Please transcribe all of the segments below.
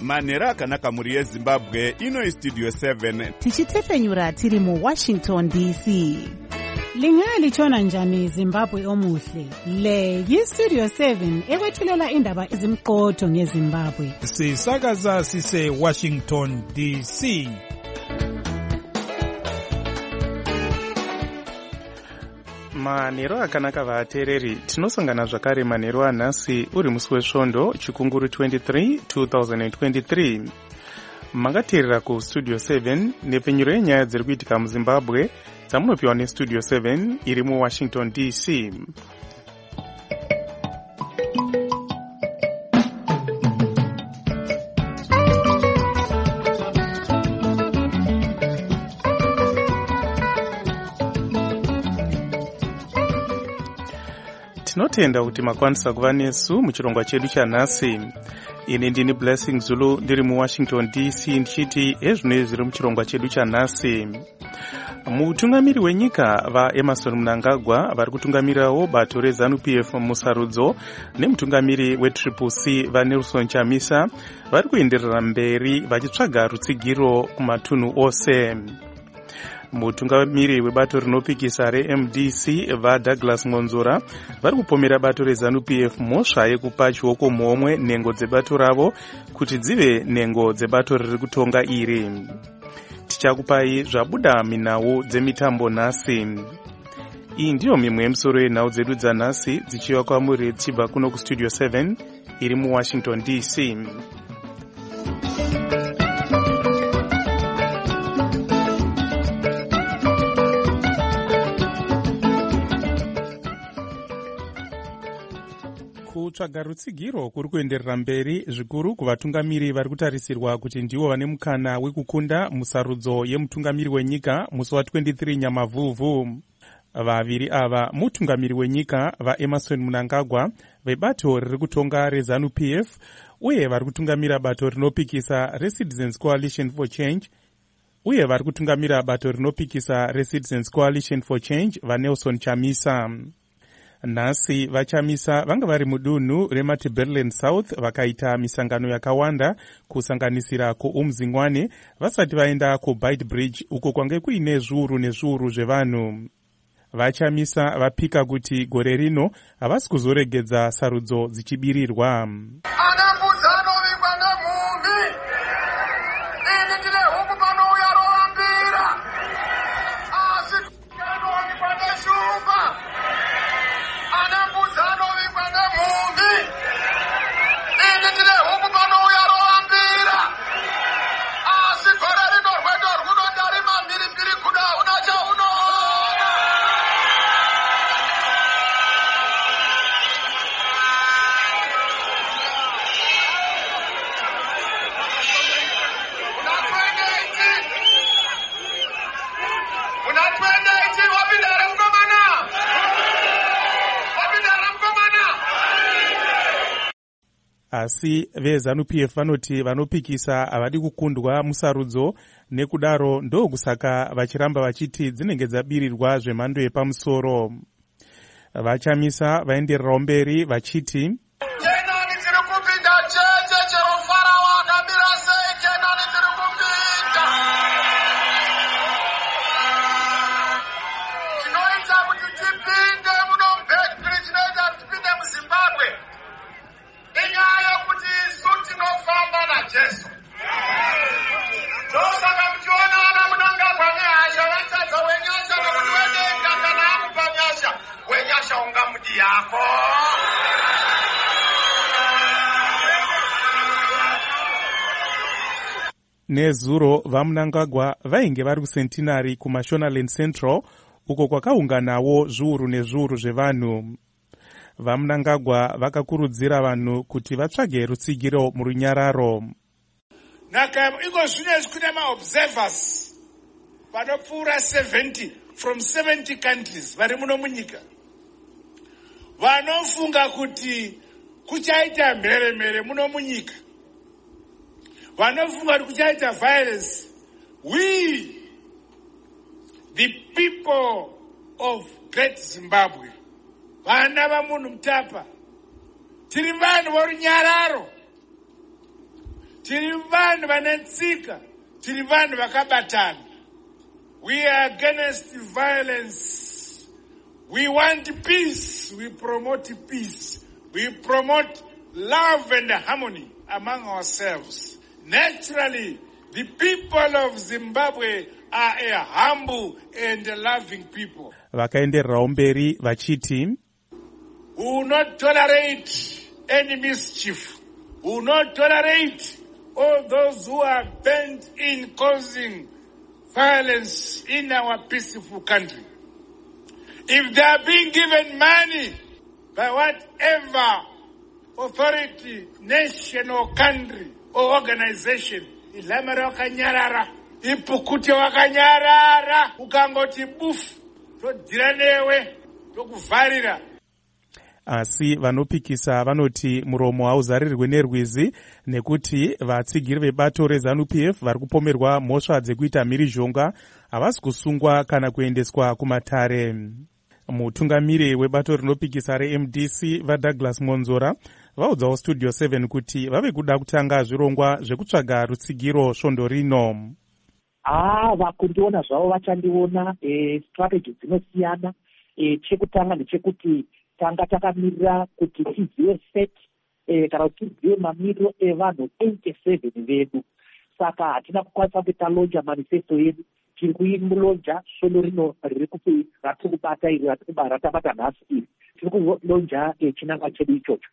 manhero akanaka muri yezimbabwe. Ino istudio 7 tichitefenyura tiri muWashington DC. Lingalitshona njani Zimbabwe omuhle? Le yistudio 7 ekwethulela indaba ezimqotho ngeZimbabwe. Sisakaza sise Washington DC. Manhero akanaka vateereri, tinosangana zvakare manhero anhasi uri musi wesvondo chikunguru 23 2023. Makateerera kustudio 7 nepfenyuro yenyaya dziri kuitika muZimbabwe dzamunopiwa nestudio 7 iri muWashington DC. Tinotenda kuti makwanisa kuva nesu muchirongwa chedu chanhasi. Ini ndini Blessing Zulu ndiri muWashington DC ndichiti ezvinoi zviri muchirongwa chedu chanhasi. Mutungamiri wenyika vaEmmerson Mnangagwa vari kutungamirawo bato reZANU-PF musarudzo nemutungamiri weTCC vaNelson Chamisa vari kuenderera mberi vachitsvaga rutsigiro kumatunhu ose. Mutungamiri webato rinopikisa reMDC vaDouglas Monzora vari kupomera bato reZANU-PF mhosva yekupa chioko muhomwe nhengo dzebato ravo kuti dzive nhengo dzebato riri kutonga iri. Tichakupai zvabuda minhau dzemitambo nhasi. Iyi ndiyo mimwe yemisoro yenhau dzedu dzanhasi dzichiva kwamuri dzichibva kuno kustudio 7 iri muWashington DC. Kutsvaga rutsigiro kuri kuenderera mberi zvikuru kuvatungamiri vari kutarisirwa kuti ndivo vane mukana wekukunda musarudzo yemutungamiri wenyika musi wa23 Nyamavhuvhu. Vaviri ava mutungamiri wenyika vaEmmerson Mnangagwa vebato riri kutonga reZANU-PF uye vari kutungamira bato rinopikisa reCitizens Coalition for Change uye vari kutungamira bato rinopikisa reCitizens Coalition for Change vaNelson Chamisa. Nhasi vaChamisa vanga vari mudunhu reMatabeleland South vakaita misangano yakawanda kusanganisira kuUmzingwane vasati vaenda kuBeitbridge uko kwange kuine zviuru nezviuru zvevanhu. VaChamisa vapika kuti gore rino havasi kuzoregedza sarudzo dzichibirirwa. Asi veZANU-PF vanoti vanopikisa havadi kukundwa musarudzo, nekudaro ndokusaka vachiramba vachiti dzinenge dzabirirwa zvemhando yepamusoro. VaChamisa vaendererawo mberi vachiti nezuro vaMnangagwa vainge vari kuCentenary kuMashonaland Central uko kwakaunganawo zviuru nezviuru zvevanhu. VaMnangagwa vakakurudzira vanhu kuti vatsvage rutsigiro murunyararo. Naka iko zvinezvi kune maobservers vanopfuura 70 from 70 countries vari muno munyika vanofunga kuti kuchaita mheremhere muno munyika, vanofunga kuti kuchaita violence. We, the people of Great Zimbabwe, vana vamunhu Mutapa, tiri vanhu vorunyararo, tiri vanhu vanetsika, tiri vanhu vakabatana. We are against violence. We want peace. We promote peace. We promote love and harmony among ourselves. Naturally, the people of Zimbabwe are a humble and a loving people. Vakaendererawo mberi vachiti, we will not tolerate any mischief. We will not tolerate all those who are bent in causing violence in our peaceful country. If they are being given money by whatever authority, nation or country or organization, ilamara wakanyarara, ipukute wakanyarara, ukangoti bufu, todhira newe, tokuvharira. Asi vanopikisa vanoti muromo hauzarirwe nerwizi nekuti vatsigiri vebato reZANU-PF vari kupomerwa mhosva dzekuita mhirizhonga havasi kusungwa kana kuendeswa kumatare. Mutungamiri webato rinopikisa reMDC vaDouglas Monzora vaudzawo Studio 7 kuti vave kuda kutanga zvirongwa zvekutsvaga rutsigiro svondo rino. Vakundiona zvavo vachandiona strategy dzinosiyana. Chekutanga ndechekuti tanga takamirira kuti tizive set kana kuti tizive mamiriro evanhu 87 vedu. Saka hatina kukwanisa kuti talonja manifesto yedu. Tiri kuilonja svondo rino ratiri kubata iri ratabata nhasi iri. Tiri kulonja chinangwa chedu ichocho.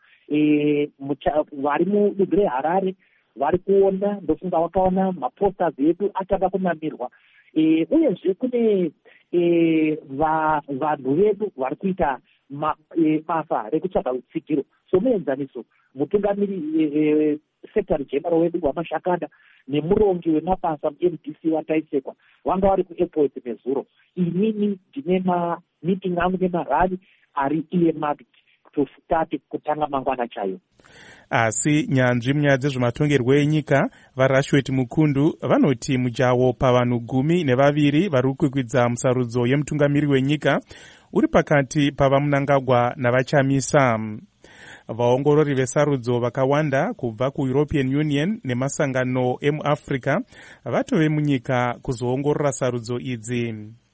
Vari mudunhu reHarare vari kuona, ndofunga wakaona maposters edu atanga kunamirwa. Uyezve kune vanhu vedu vari kuita basa rekutsvaga rutsigiro. Somuenzaniso, mutungamiri secretary general wedu waMashakada nemurongi wemabasa muMDC wataisekwa vanga vari kuairport nezuro. Inini ndine meeting angu nemarali ari earmarked kutanga mangwana chayo. Asi nyanzvi munyaya dzezvematongerwo enyika vaRashwet Mukundu vanoti mujawo pavanhu 12 vari kukwikwidza musarudzo yemutungamiri wenyika uri pakati pavaMnangagwa navaChamisa. Vaongorori vesarudzo vakawanda kubva kuEuropean Union nemasangano emuAfrica vatove munyika kuzoongorora sarudzo idzi.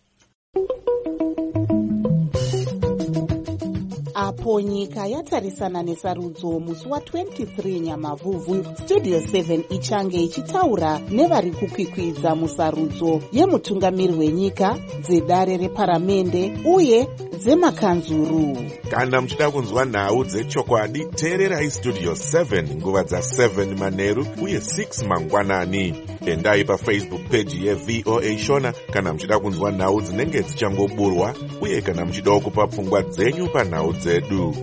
Apo nyika yatarisana nesarudzo musi wa23 Nyamavhuvhu, Studio 7 ichange ichitaura nevari kukwikwidza musarudzo yemutungamiri wenyika, dzedare reparamende uye dzemakanzuru. Kana muchida kunzwa nhau dzechokwadi, teererai Studio 7 nguva dza7 manheru uye 6 mangwanani. Endai paFacebook page yeVOA Shona kana muchida kunzwa nhau dzinenge dzichangoburwa uye kana muchida kupa pfungwa dzenyu panhau dzedu.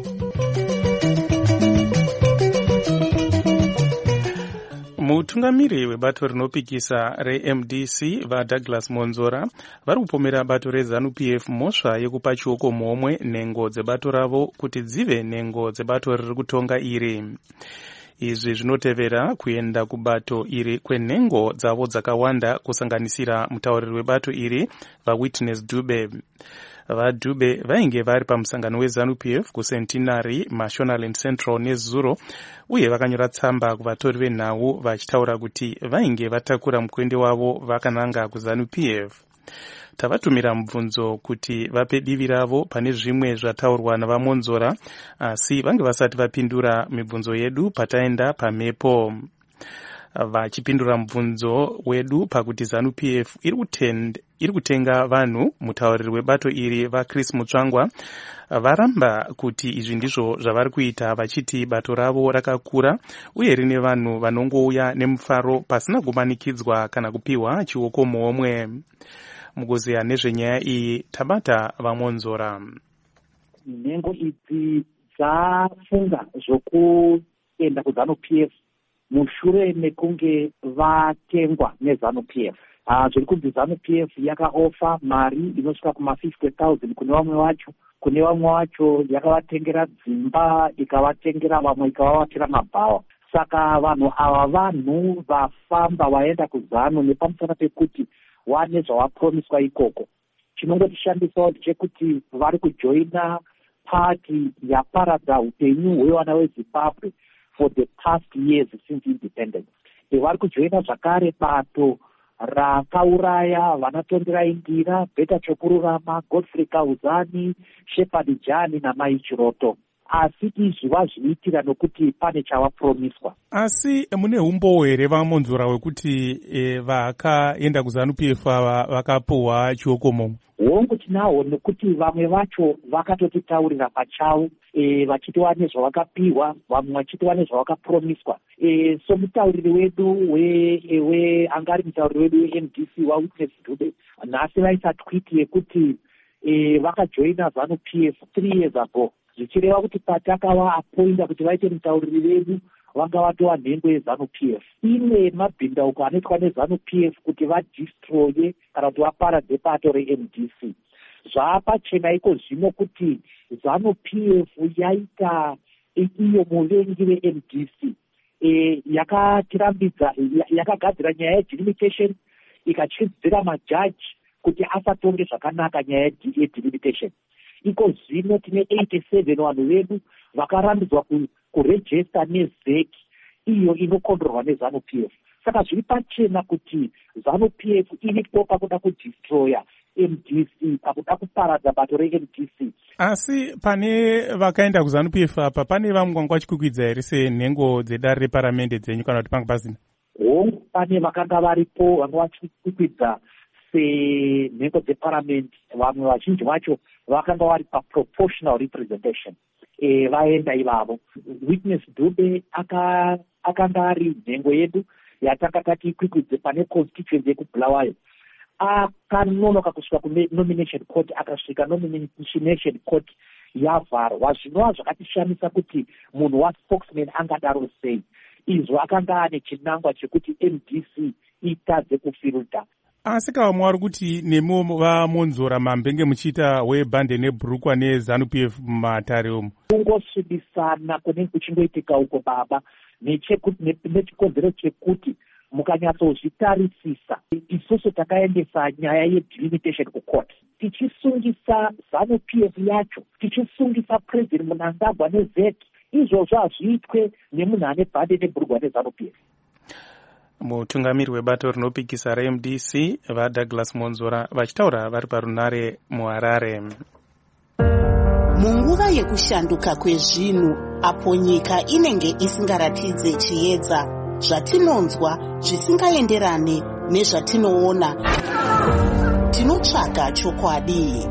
Mutungamiri webato rinopikisa reMDC vaDouglas Monzora vari kupomera bato reZANU-PF mhosva yekupa chioko mhomwe nhengo dzebato ravo kuti dzive nhengo dzebato riri kutonga iri. Izvi zvinotevera kuenda kubato iri kwenhengo dzavo dzakawanda kusanganisira mutauriri webato iri vaWitness Dube. VaDube vainge vari pamusangano weZANU-PF kuCentenary, Mashonaland Central neZuro uye vakanyora tsamba kuvatori venhau vachitaura kuti vainge vatakura mukwende wavo vakananga kuZANU-PF. Tavatumira mubvunzo kuti vape divi ravo pane zvimwe zvataurwa navaMonzora, asi vange vasati vapindura mibvunzo yedu pataenda pamhepo. Vachipindura mubvunzo wedu pakuti ZANU-PF iri kutenga vanhu, mutauriri webato iri vaChris Mutsvangwa varamba kuti izvi ndizvo zvavari kuita, vachiti bato ravo rakakura uye rine vanhu vanongouya nemufaro pasina kumanikidzwa kana kupiwa chioko mhomwe. Mugozeya nezvenyaya iyi tabata vaMonzora. Nhengo idzi dzafunga zvokuenda kuZANU-PF mushure mekunge vatengwa neZANU-PF. Zviri kunzi ZANU-PF yakaofa mari inosvika kuma50,000 kune vamwe vacho yakavatengera dzimba, ikavatengera vamwe ikavavakira mabhawa. Saka vanhu ava vanhu vafamba vaenda kuZANU nepamusana pekuti wane zvavapromiswa ikoko. Chinongotishandisawo ndechekuti vari kujoina pati yaparadza upenyu hwevana veZimbabwe for the past years since independence. vari kujoina zvakare bato rakauraya vanatonderai ndira, Beta Chokururama, Godfrey Kauzani, Shepherd Jani naMai Chiroto. Asi izvi vazviitira nokuti pane chavapromiswa. Asi mune umbowo here vamonzora wekuti vakaenda kuZANU-PF vakapuhwa chiokomo? Hongu tinahwo nekuti vamwe vacho vakatotitaurira pachavo, vachitova nezvavakapiwa, vamwe vachitova nezvavakapromiswa. So mutauriri wedu angari mutauriri wedu weMDC waWitness Dube nhasi vaisa tweet yekuti vakajoina ZANU-PF 3 years ago, zvichireva kuti patakavaappointa kuti vaite mutauriri vedu vanga vatova nhengo yeZANU-PF. Ine mabhindauko anoitwa neZANU-PF kuti vadistroye kana kuti vaparadze bato reMDC. Zvaapachena iko zvino kuti ZANU-PF yaita iyo muvengi veMDC, yakatirambidza, yakagadzira nyaya yedelimitation, ikachidzira majaji kuti asatonge zvakanaka nyaya yedelimitation. Iko zvino tine 87 vanhu vedu vakarambidzwa kurejista neZEC, iyo inokondorwa neZANU-PF. Saka zviri pachena kuti ZANU-PF iripo pakuda kudistroya MDC, pakuda kuparadza bato reMDC. Asi pane vakaenda kuZANU-PF apa, pane vamwe vanga vachikwikwidza here senhengo dzedare reparamende dzenyu kana kuti panga pasina? Hongu, pane vakanga varipo vanga vachikwikwidza senhengo dzeparamende. Vamwe vazhinji vacho vakanga vari paproportional representation. Vaenda ivavo. Witness Dube akanga ari nhengo yedu yatanga tatikwikwidze pane constituency yekuBulawayo. Akanonoka kusvika kunomination court, akasvika nomination court yavharwa. Zvinova zvakatishamisa kuti munhu waspokesman angadaro sei. Izvo akanga ane chinangwa chekuti MDC itadze kufilta. Asi kavamwe vari kuti nemo vamonzora mamvenge muchiita webhande nebhurukwa neZANU-PF mumatare umu? Kungosvibisana kunenge kuchingoitika uko baba, nechikonzero chekuti mukanyatsozvitarisisa, isusu takaendesa nyaya yedelimitation kucourt, tichisungisa ZANU-PF yacho, tichisungisa President Mnangagwa neZEC. Izvozvo hazviitwe nemunhu ane bhande nebhurukwa neZANU-PF. Mutungamiri webato rinopikisa reMDC vaDouglas Monzora vachitaura vari parunare muHarare. Munguva yekushanduka kwezvinhu, apo nyika inenge isingaratidze chiedza, zvatinonzwa zvisingaenderane nezvatinoona, tinotsvaga chokwadi.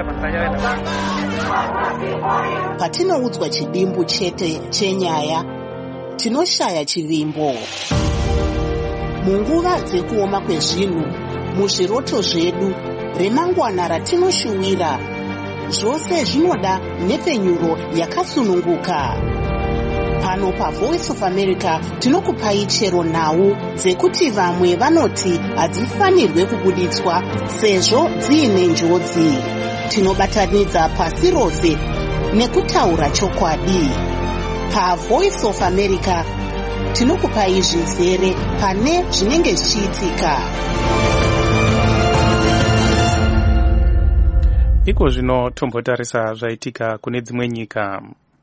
Patinoudzwa chidimbu chete chenyaya, tinoshaya chivimbo. Munguva dzekuoma kwezvinhu, muzviroto zvedu, remangwana ratinoshuwira, zvose zvinoda nhepfenyuro yakasununguka. Pano paVoice of America tinokupai chero nhau dzekuti vamwe vanoti hadzifanirwe kubuditswa sezvo dziine njodzi. Tinobatanidza pasi rose nekutaura chokwadi. PaVoice of America tinokupai zvizere pane zvinenge zvichiitika. Iko zvino tombotarisa zvaitika kune dzimwe nyika.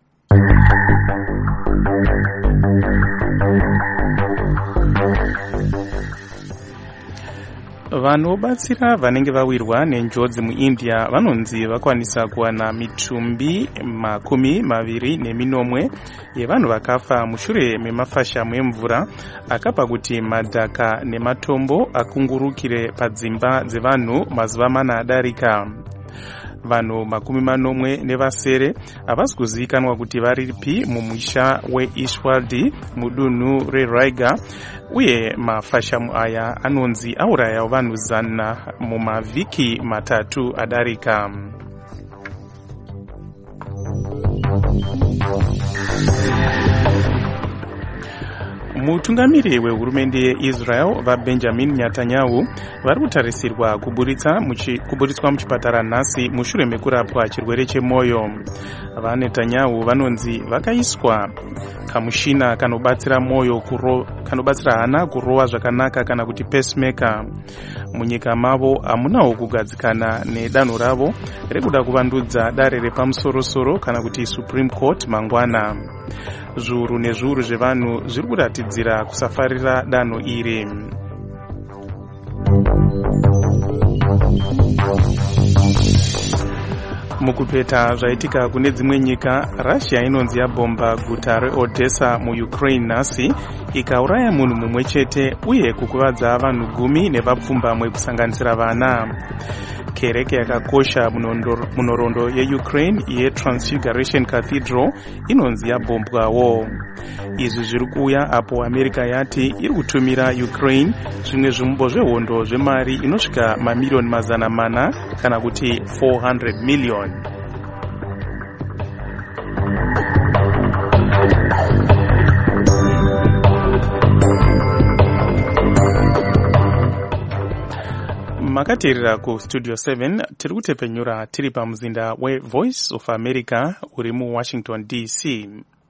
Vanobatsira vanenge vawirwa nenjodzi muIndia vanonzi vakwanisa kuwana mitumbi 29 yevanhu vakafa mushure memafashamu emvura akapa kuti madhaka nematombo akungurukire padzimba dzevanhu mazuva 4 adarika. Vanhu 40 nevasere havasi kuzivikanwa kuti varipi mumusha weIshwadi mudunhu reRaiga, uye mafashamu aya anonzi auraya vanhu 100 mumavhiki 3 adarika. Mutungamiri wehurumende yeIsrael vaBenjamin Netanyahu vari kutarisirwa kuburitswa muchipatara nhasi mushure mekurapwa chirwere chemwoyo. VaNetanyahu vanonzi vakaiswa kamushina kanobatsira moyo kanobatsira hana kurova zvakanaka kana kuti pacemaker. Munyika mavo hamunawo kugadzikana nedanho ravo rekuda kuvandudza dare repamusoro-soro kana kuti Supreme Court mangwana. Zviuru nezviuru zvevanhu zviri kuratidzira kusafarira danho iri. Mukupeta zvaitika kune dzimwe nyika, Russia inonzi yabhomba guta reOdessa muUkraine nhasi ikauraya munhu mumwe chete uye kukuvadza vanhu 10 nevapfumbamwe kusanganisira vana. Kereke yakakosha munhoroondo yeUkraine yeTransfiguration Cathedral inonzi yabhombwawo. Izvi zviri kuuya apo America yati iri kutumira Ukraine zvimwe zvimbo zvehondo zvemari inosvika mamiliyoni 400 kana kuti 400 million. Makateerera ku Studio 7 tiri kutepenyura tiri pamuzinda weVoice of America uri muWashington DC.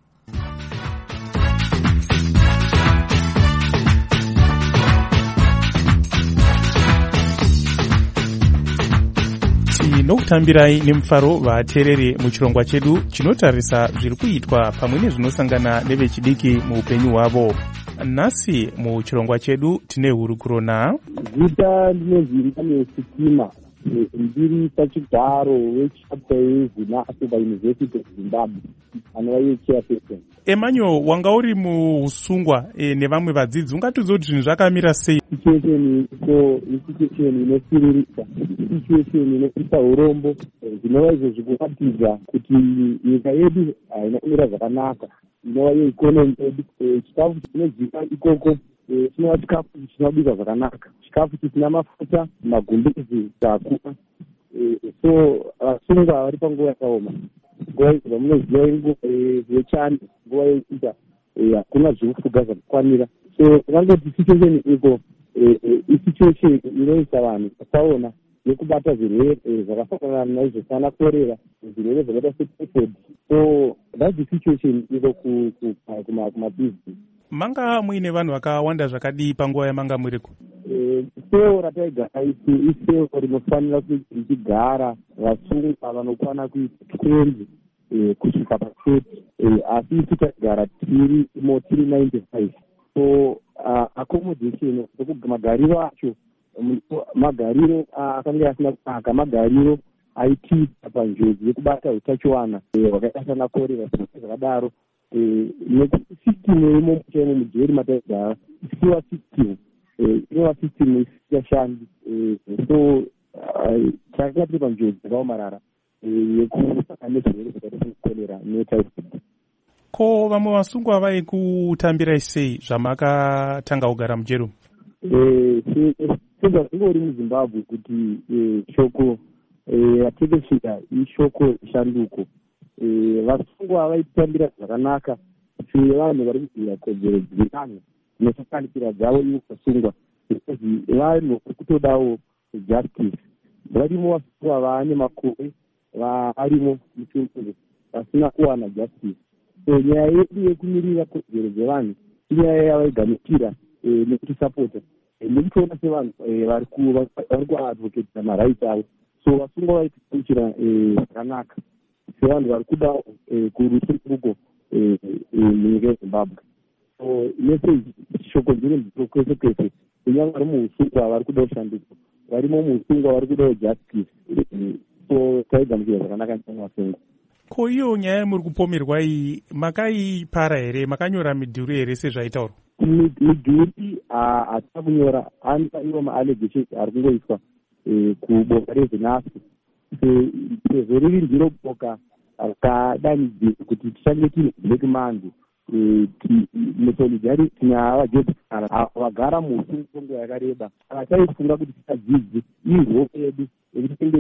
Tinokutambirai nemufaro vateereri muchirongwa chedu chinotarisa zviri kuitwa pamwe nezvinosangana nevechidiki muupenyu hwavo. Nhasi muchirongwa chedu tine hurukuro na zita ndinozvinga nesitima ndiri pachigaro wechapta yeZinasova University of Zimbabwe anova yechairperson. Emmanuel, wanga uri muusungwa nevamwe vadzidzi, ungatiudza kuti zvinhu zvakamira sei? Situation inosiririsa, situation inoisa urombo, zvinova izvo zvikuratidza kuti nyika yedu haina kumira zvakanaka, inova yeikonomi yedu. Chikafu chinoziva ikoko chinova chikafu chinobika zvakanaka, chikafu chisina mafuta, magumbezi akuna. So vasungwa vari panguva yakaoma, nguva zvamunoziva inguva yechando, nguva yekuita hakuna zvekufuga zvakakwanira. So ungangoti situation iko isituation inoisa vanhu vasaona yekubata zvirwere zvakafanana naizvo sana korera, zvirwere zvakaita setyphoid. So that's the situation iko kumabusiness. Manga muine vanhu vakawanda zvakadii panguva yamanga muriko? Seo rataigara iseo rinofanira kuti richigara vasungwa vanokwana kuita 20 kusvika pa30, asi isu taigara tiri 95. So accommodation magariro acho magariro akanga asina kunaka, magariro aitiita panjodzi yekubata utachiwana hwakaita sana korera zvakadaro. Nekuti system irimo muchaimo mujeri mataigara isiwa system inova system isingashandi. So takanga tiri panjodzi dzakaomarara yekusangana nezvirwere zvakaita sekorera netyphoid. Ko vamwe vasungwa vaikutambirai sei zvamakatanga kugara mujeri? Sezva zvingori muZimbabwe kuti shoko ratekeshera ishoko shanduko. Vasungwa vaitambira zvakanaka sevanhu vari kubvira kodzero dzevanhu nesakanikira dzavo ivo vasungwa, because vanhu vari kutodawo justice. Varimo vasungwa vaane makore varimo muchirungu vasina kuwana justice. So nyaya yedu yekumirira kodzero dzevanhu inyaya yavaigamuchira nekutisapota nekutoona sevanhu vari kuadvocate marights avo. So vasungwa vaitigamuchira zvakanaka sevanhu vari kuda kurusunguko munyika yeZimbabwe. So message shoko dziri mbiro kwese kwese, kunyange vari muusungwa vari kuda kushanduka, varimo muusungwa vari kuda justice. So taigamuchira zvakanaka nevasungwa. Ko iyo nyaya yamuri kupomerwa iyi makaipara here? Makanyora midhuri here sezvaitaurwa? Midhuri hatina kunyora, anipa iwo maallegations ari kungoiswa kuboka rezinasi. Sezvo riri ndiro boka rakadanidzirwa kuti tichange tine black monday musolidarity navajobara avo vagara muusungwa kwenguva yakareba. Taifunga kuti tichadzidzi ihope yedu yekuti tinge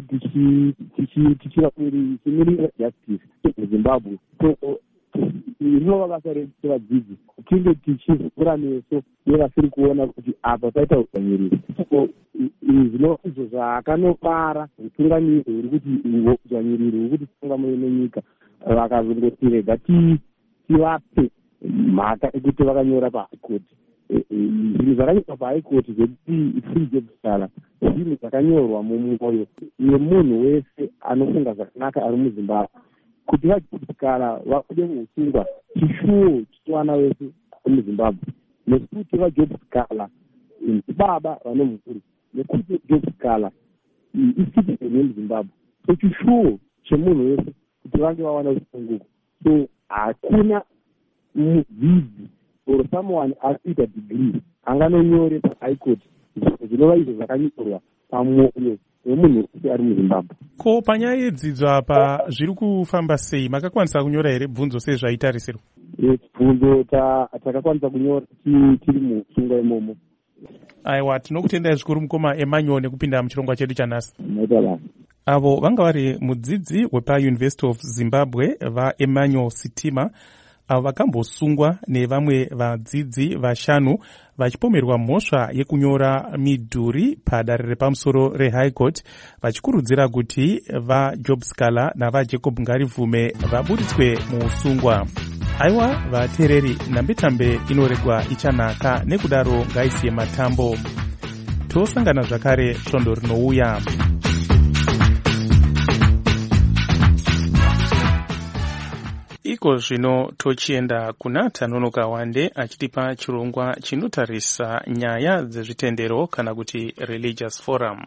tichimirira justice muZimbabwe. So rinova basa redu sevadzidzi tinge tichivhura meso nevasiri kuona kuti apa paita udzvanyiriri. So zvinova izvo zvakanopara utungamiri huri kuti udzvanyiriri huri kuti funga nenyika vakazongoti rega tivape mhaka ekuti vakanyora pahigh court. Zvinhu zvakanyorwa pahigh court zvekuti free job sala zvinhu zvakanyorwa mumwoyo yemunhu wese anofunga zvakanaka ari muzimbabwe kuti vajob-skala vabude muusungwa chishuwo chiwana wese ari muzimbabwe, nekuti vajob-skala ndibaba vane mhuri, nekuti job-skala isitizeni yemuzimbabwe. So chishuwo chemunhu wese kuti vange vawana usunguko. So hakuna mudzidzi or someone ari kuita degree anganonyore pahigh court zvinova izvo zvakanyorwa pamwoyo wemunhu wese ari muzimbabwe. Ko panyaya yedzidzo apa zviri kufamba sei? Makakwanisa kunyora here bvunzo sezvaitarisirwa? Bvunzo takakwanisa kunyora tiri muusungwa imomo. Aiwa, tinokutendai zvikuru mukoma Emmanuel nekupinda muchirongwa chedu chanhasi. Maitala. Avo vanga vari mudzidzi wepaUniversity of Zimbabwe vaEmmanuel Sitima, avo vakambosungwa nevamwe vadzidzi vashanu vachipomerwa mhosva yekunyora midhuri padare repamusoro reHigh Court vachikurudzira kuti vajob-skala navajacob Ngarivume vaburitswe muusungwa. Aiwa vateereri, nhambitambe inoregwa ichanhaka, nekudaro ngaisiye matambo. Tosangana zvakare svondo rinouya. Iko zvino tochienda kuna Tanonoka Wande achitipa chirongwa chinotarisa nyaya dzezvitendero kana kuti religious forum.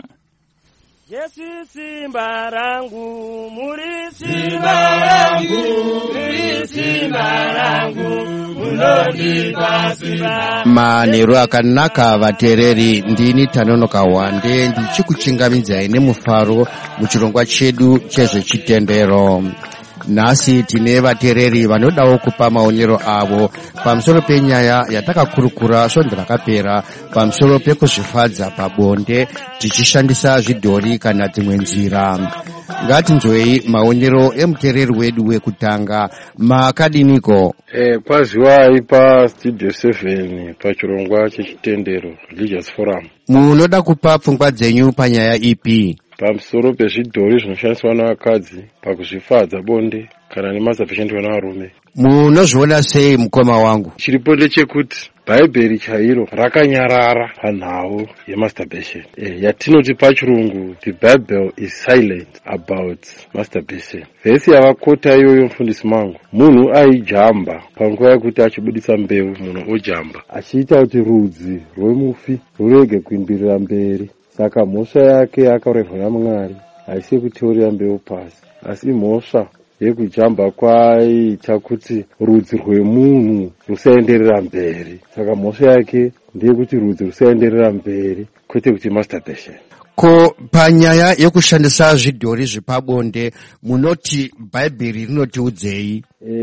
Yesu simba rangu, muri simba rangu, muri simba rangu, munondipa simba. Manheru akanaka vateereri, ndini Tanonoka Wande ndichikuchingamidzai nemufaro muchirongwa chedu chezvechitendero. Nhasi tine vateereri vanodawo kupa maonero avo pamusoro penyaya yatakakurukura svondo rakapera pamusoro pekuzvifadza pabonde tichishandisa zvidhori kana dzimwe nzira. Ngatinzwei maonero emuteereri wedu wekutanga. Makadiniko? Kwaziwai pastudio 7 pachirongwa chechitendero religious forum. Munoda kupa pfungwa dzenyu panyaya ipi? Pamusoro pezvidhori zvinoshandiswa navakadzi pakuzvifadza bonde kana nemabasa zvinoshandiswa navarume. Munozviona sei mukoma wangu? Chiripo ndechekuti bhaibheri chairo rakanyarara panhau yemasturbation. Yatinoti pachirungu the Bible is silent about masturbation. Vhesi yavakota iyoyo mufundisi mangu, munhu aijamba panguva yekuti achibudisa mbeu, munhu ojamba achiita kuti rudzi rwemufi rurege kuimbirira mberi. Saka mhosva yake akarehwa naMwari haisi kuteurira mbeu pasi, asi mhosva yekujamba kwaita kuti rudzi rwemunhu rusaenderera mberi. Saka mhosva yake ndeyekuti rudzi rusaenderera mberi, kwete kuti masturbation. Ko panyaya yekushandisa zvidhori zvepabonde munoti bhaibheri rinotiudzei?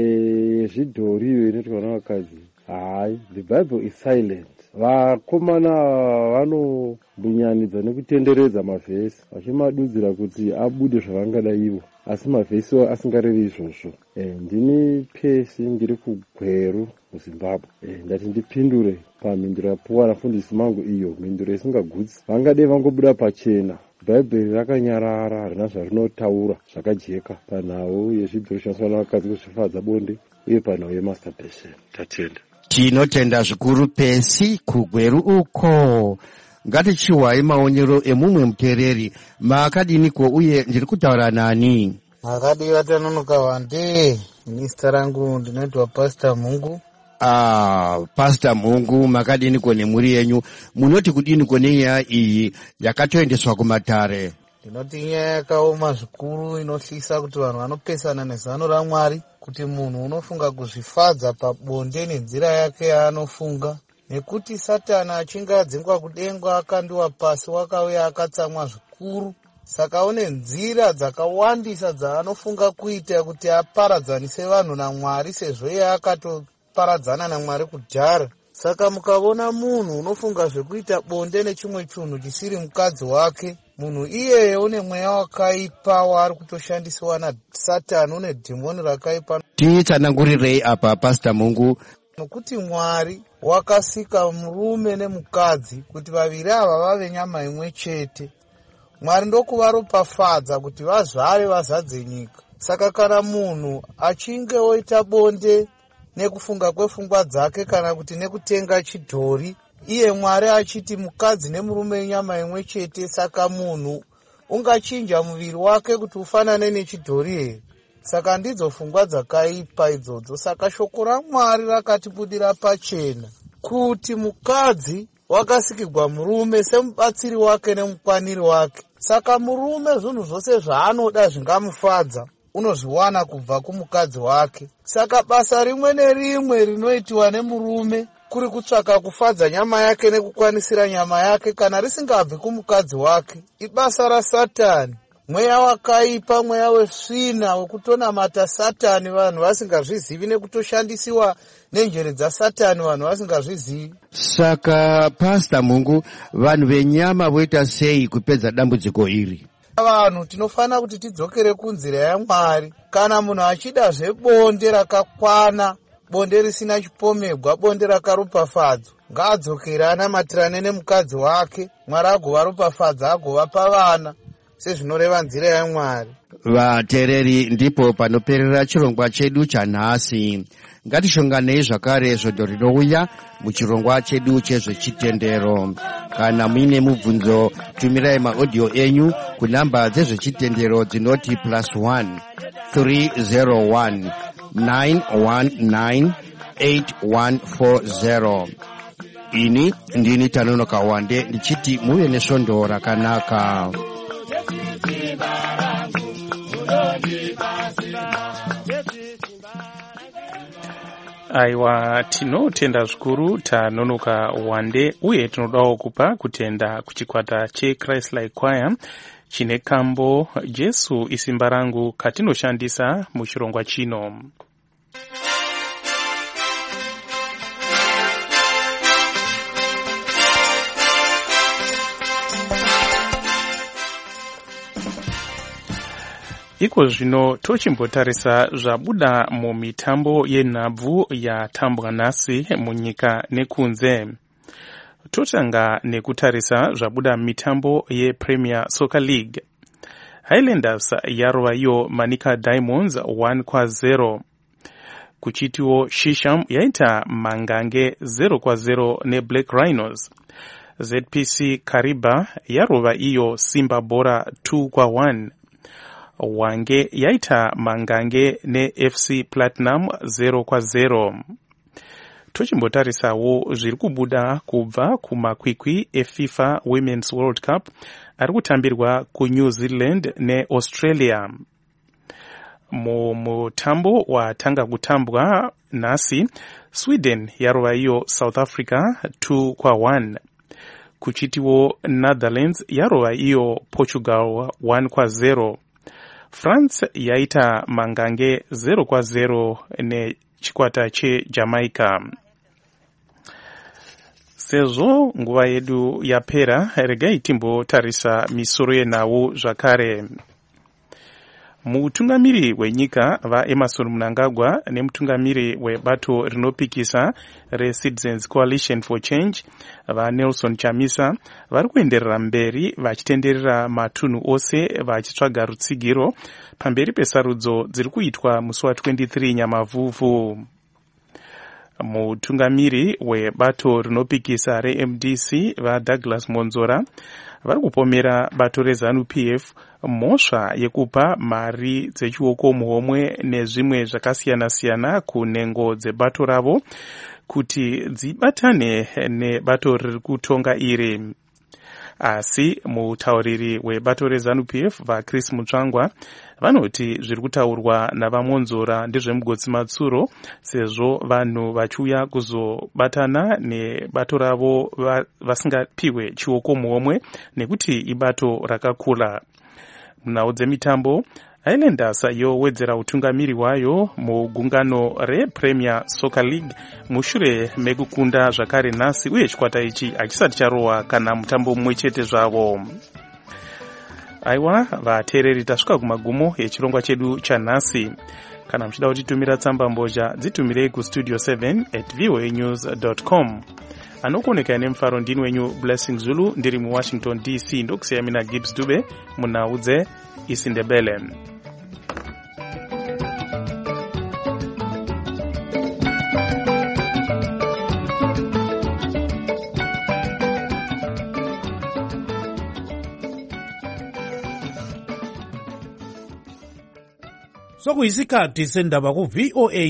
Zvidhori iyo inoitwa navakadzi, hai, the Bible is silent. Vakomana vanombunyanidza nekutenderedza mavhesi vachimadudzira kuti abude zvavangada ivo, asi mavhesi asingarevi izvozvo. Ndini Pesi, ndiri kuGweru muZimbabwe. Ndati ndipindure pamhinduro yapuwa nafundisi mangu, iyo mhinduro isingagutsi. Vangade vangobuda pachena. Bhaibheri rakanyarara, harina zvarinotaura zvakajeka panhau yezvidhori zvinoshandiswa navakadzi kuzvifadza bonde uye panhau yemasturbation. Tatenda. Tinotenda zvikuru Pesi kuGweru uko. Ngatichiwai maonero emumwe muteereri. Makadiniko uye ndiri kutaura nani? Makadiwa Tanonoka Wande, minista rangu ndinoitwa Pastor Mungu. Pastor Mungu, makadiniko nemhuri yenyu? Munoti kudiniko nenyaya iyi yakatoendeswa kumatare? Ndinoti nyaya yakaoma zvikuru, inohlisa kuti vanhu vanopesana nezano raMwari, kuti munhu unofunga kuzvifadza pabonde nenzira yake yaanofunga, nekuti Satani achinge adzingwa kudenga akandiwa pasi wakauya akatsamwa zvikuru. Saka une nzira dzakawandisa dzaanofunga kuita kuti aparadzanise vanhu naMwari, sezvo iye akatoparadzana naMwari kudhara. Saka mukaona munhu unofunga zvekuita bonde nechimwe chinhu chisiri mukadzi wake, munhu iyeye une mweya wakaipa waari kutoshandisiwa naSatani, une dhimoni rakaipa. Titsanangurirei apa Pastor Mungu? Nokuti Mwari wakasika murume nemukadzi kuti vaviri ava vave nyama imwe chete. Mwari ndokuvaropafadza kuti vazvare vazadze nyika. Saka kana munhu achinge oita bonde nekufunga kwepfungwa dzake kana kuti nekutenga chidhori. Iye Mwari achiti mukadzi nemurume nyama imwe chete, saka munhu ungachinja muviri wake kuti ufanane nechidhori here? Saka ndidzo pfungwa dzakaipa idzodzo. Saka shoko raMwari rakatibudira pachena kuti mukadzi wakasikirwa murume semubatsiri wake nemukwaniri wake. Saka murume zvinhu zvose zvaanoda zvingamufadza unozviwana kubva kumukadzi wake. Saka basa rimwe nerimwe rinoitiwa nemurume kuri kutsvaka kufadza nyama yake nekukwanisira nyama yake, kana risingabvi kumukadzi wake, ibasa raSatani. Mweya wakaipa, mweya wesvina wekutonamata Satani, vanhu vasingazvizivi, nekutoshandisiwa nenjere dzaSatani vanhu vasingazvizivi. Saka Pastor Mungu, vanhu venyama voita sei kupedza dambudziko iri? Vanhu tinofanira kuti tidzokere kunzira yaMwari. Kana munhu achida zvebonde rakakwana, bonde risina chipomegwa, bonde rakaropafadzwa, ngaadzokere anamatirane nemukadzi wake, Mwari agovaropafadza, agovapa vana sezvinoreva nzira yaMwari. Vateereri, ndipo panoperera chirongwa chedu chanhasi. Ngatishonganei zvakare zvondo rinouya muchirongwa chedu chezvechitendero. Kana muine mubvunzo, tumirai maaudio enyu kunamba dzezvechitendero dzinoti +1 301 919 8140. Ini ndini Tanonoka Wande ndichiti muve nesvondo rakanaka. Aiwa, tinotenda zvikuru Tanonoka Wande, uye tinodawo kupa kutenda kuchikwata cheChrist Like Choir chine kambo Jesu isimba rangu katinoshandisa muchirongwa chino. Iko zvino tochimbotarisa zvabuda mumitambo yenhabvu yatambwa nhasi munyika nekunze. Totanga nekutarisa zvabuda mitambo yePremier Soccer League. Highlanders yarova iyo Manica Diamonds 1-0. Kuchitiwo Shisham yaita Mangange 0-0 neBlack Rhinos. ZPC Kariba yarova iyo Simba Bora 2-1. Wange yaita Mangange neFC Platinum 0-0. Tochimbotarisawo zviri kubuda kubva kumakwikwi eFIFA Women's World Cup ari kutambirwa kuNew Zealand neAustralia. Mutambo watanga kutambwa nhasi, Sweden yarova iyo South Africa 2-1. Kuchitiwo Netherlands yarova iyo Portugal 1-0. France yaita Mangange 0-0 nechikwata cheJamaica. Sezvo nguva yedu yapera, regai timbotarisa misoro yenhau zvakare. Mutungamiri wenyika vaEmmerson Mnangagwa nemutungamiri webato rinopikisa reCitizens Coalition for Change vaNelson Chamisa vari kuenderera mberi vachitenderera matunhu ose vachitsvaga rutsigiro pamberi pesarudzo dziri kuitwa musi wa23 Nyamavhuvhu. Mutungamiri webato rinopikisa reMDC vaDouglas Monzora vari kupomera bato reZANU-PF mhosva yekupa mari dzechioko muhomwe nezvimwe zvakasiyana-siyana kunhengo dzebato ravo kuti dzibatane nebato riri kutonga iri. Asi mutauriri webato reZANU-PF vaChris Mutsvangwa vanoti zviri kutaurwa navaMonzora ndezvemugotsi matsuro, sezvo vanhu vachiuya kuzobatana nebato ravo vasingapiwe chioko muhomwe nekuti ibato rakakula. Munhau dzemitambo, Highlanders yowedzera utungamiri hwayo mugungano rePremier Soccer League mushure mekukunda zvakare nhasi, uye chikwata ichi hachisati charohwa kana mutambo mumwe chete zvavo. Aiwa, vateereri, tasvika kumagumo echirongwa chedu chanhasi. Kana muchida kutitumira tsamba mbozha, dzitumirei kustudio 7@voanews.com. Anokoneka nemufaro ndini wenyu Blessing Zulu, ndiri muWashington DC. Ndokusiya mina Gibbs Dube munhau dzeIsindebele. sokuyisikhathi sendaba ku-VOA